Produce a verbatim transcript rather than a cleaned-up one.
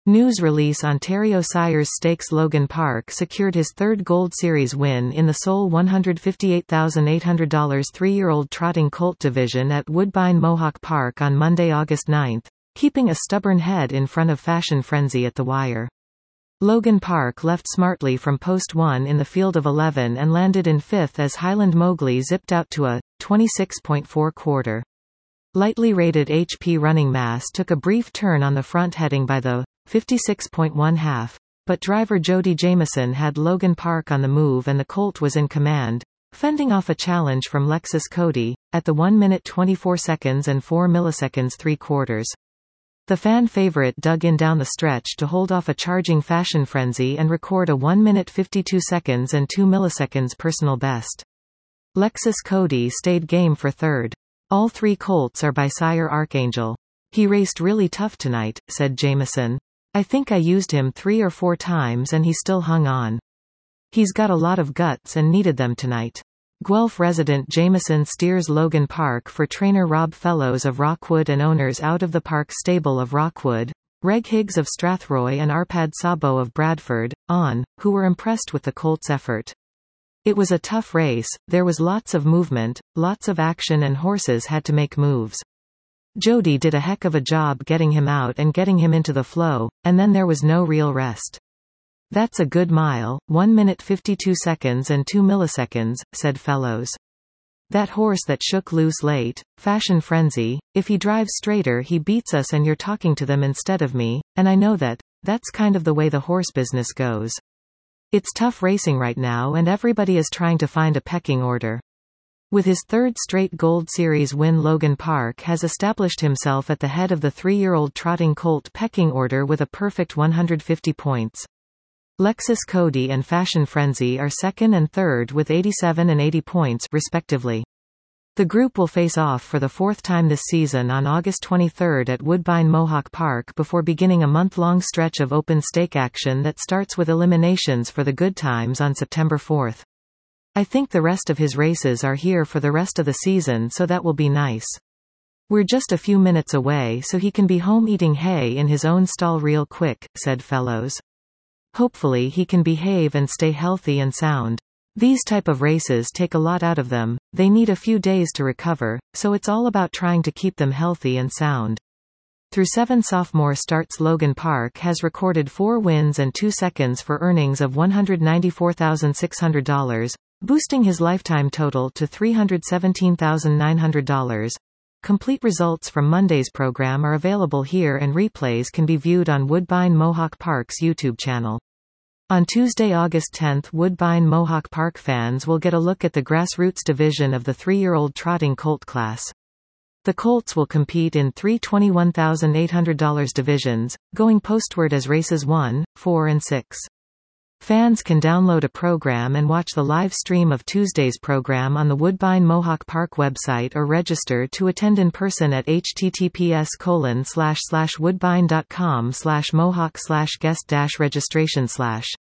News release: Ontario Sires Stakes. Logan Park secured his third Gold Series win in the sole one hundred fifty-eight thousand eight hundred dollars three-year-old trotting colt division at Woodbine Mohawk Park on Monday, August ninth, keeping a stubborn head in front of Fashion Frenzy at the wire. Logan Park left smartly from post one in the field of eleven and landed in fifth as Highland Mowgli zipped out to a twenty-six point four quarter. Lightly rated H P Running Mass took a brief turn on the front heading by the fifty-six point one half, but driver Jody Jamieson had Logan Park on the move and the colt was in command, fending off a challenge from Lexus Cody, at the one minute twenty-four seconds and four milliseconds three quarters. The fan favorite dug in down the stretch to hold off a charging Fashion Frenzy and record a one minute fifty-two seconds and two milliseconds personal best. Lexus Cody stayed game for third. All three colts are by sire Archangel. He raced really tough tonight, said Jamieson. I think I used him three or four times and he still hung on. He's got a lot of guts and needed them tonight. Guelph resident Jamieson steers Logan Park for trainer Rob Fellows of Rockwood and owners out of the park stable of Rockwood, Reg Higgs of Strathroy and Arpad Sabo of Bradford, on, who were impressed with the colt's effort. It was a tough race, there was lots of movement, lots of action and horses had to make moves. Jody did a heck of a job getting him out and getting him into the flow, and then there was no real rest. That's a good mile, one minute fifty-two seconds and two milliseconds, said Fellows. That horse that shook loose late, Fashion Frenzy, if he drives straighter he beats us and you're talking to them instead of me, and I know that. That's kind of the way the horse business goes. It's tough racing right now and everybody is trying to find a pecking order. With his third straight Gold Series win, Logan Park has established himself at the head of the three-year-old trotting colt pecking order with a perfect one hundred fifty points. Lexus Cody and Fashion Frenzy are second and third with eighty-seven and eighty points, respectively. The group will face off for the fourth time this season on August twenty-third at Woodbine Mohawk Park before beginning a month-long stretch of open stake action that starts with eliminations for the good times on September fourth. I think the rest of his races are here for the rest of the season, so that will be nice. We're just a few minutes away so he can be home eating hay in his own stall real quick, said Fellows. Hopefully he can behave and stay healthy and sound. These type of races take a lot out of them, they need a few days to recover, so it's all about trying to keep them healthy and sound. Through seven sophomore starts, Logan Park has recorded four wins and two seconds for earnings of one hundred ninety-four thousand six hundred dollars, boosting his lifetime total to three hundred seventeen thousand nine hundred dollars. Complete results from Monday's program are available here and replays can be viewed on Woodbine Mohawk Park's YouTube channel. On Tuesday, August tenth, Woodbine Mohawk Park fans will get a look at the grassroots division of the three-year-old trotting colt class. The colts will compete in three twenty-one thousand eight hundred dollars divisions, going postward as races one, four and six. Fans can download a program and watch the live stream of Tuesday's program on the Woodbine Mohawk Park website or register to attend in person at https colon slash slash woodbine dot com slash mohawk slash guest dash registration slash